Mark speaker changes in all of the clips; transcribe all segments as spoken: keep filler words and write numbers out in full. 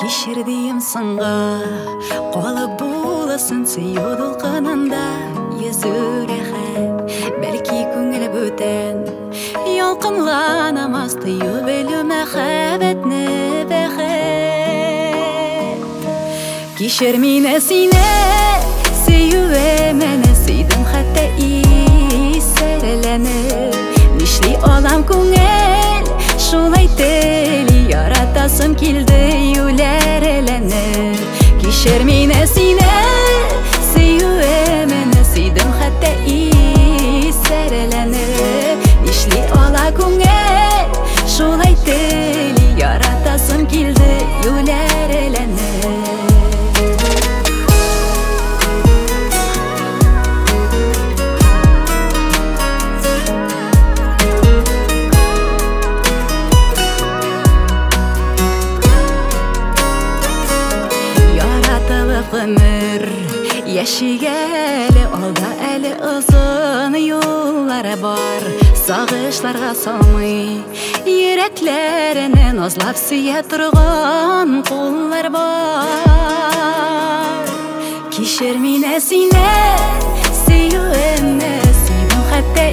Speaker 1: Кешірдейім сынға, қолы боласын сүйу долқынында. Езурәхәт, бәлки көңіл бөтен, ялқынланамас тыю белу мәхәбәтне бәхет. Кешір мине сине, сөюе мәне сөйдім хәтта исәрәләнеп. Нишли алам күңел, шулай тели яратасым килде юләрәләнеп. Кешір мине сине, сөюе мәне сөйдім хәтта исәрәләнеп. Нишли ала күңел, шулай тели яратасым килде юләрәләнеп. Ömür Яшигәле алда әле озын юллары бар. Сагышларга салмый йөрәкләрне назлап сөя торган куллар бар. Кешер мине сине, сөюемне сөйдем хәтта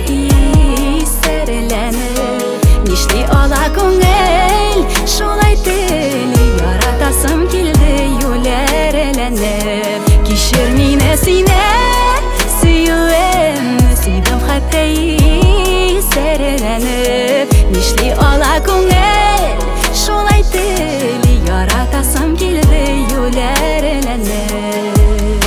Speaker 1: исәрәләнеп. Нишли ала күңел, шулай тели яратасым килде юләрәләнеп. Кешер мине сине, сөюемне сөйдем хәтта исәрәләнеп. Нишли ала күңел, шулай тели яратасым килде юләрәләнеп.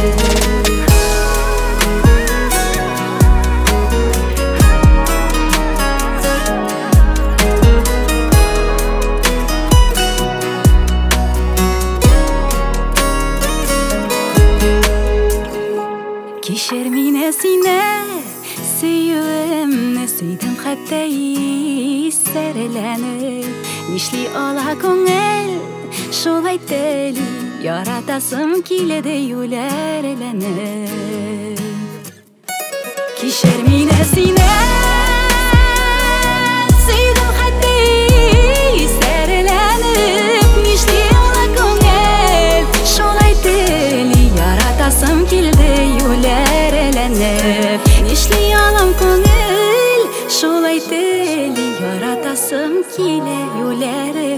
Speaker 1: Кешер мине сине, сөюемне сөйдем хәтта исәрәләнеп. Нишли ала күңел, шулай тели яратасым килде юләрәләнеп. Кешер мине сине, сөйдем хәтта исәрәләнеп. Нишли ала күңел, шулай тели яратасым килде юләрәләнеп. Нишли алам күңел, шулай тели яратасым килә юләрәләнеп.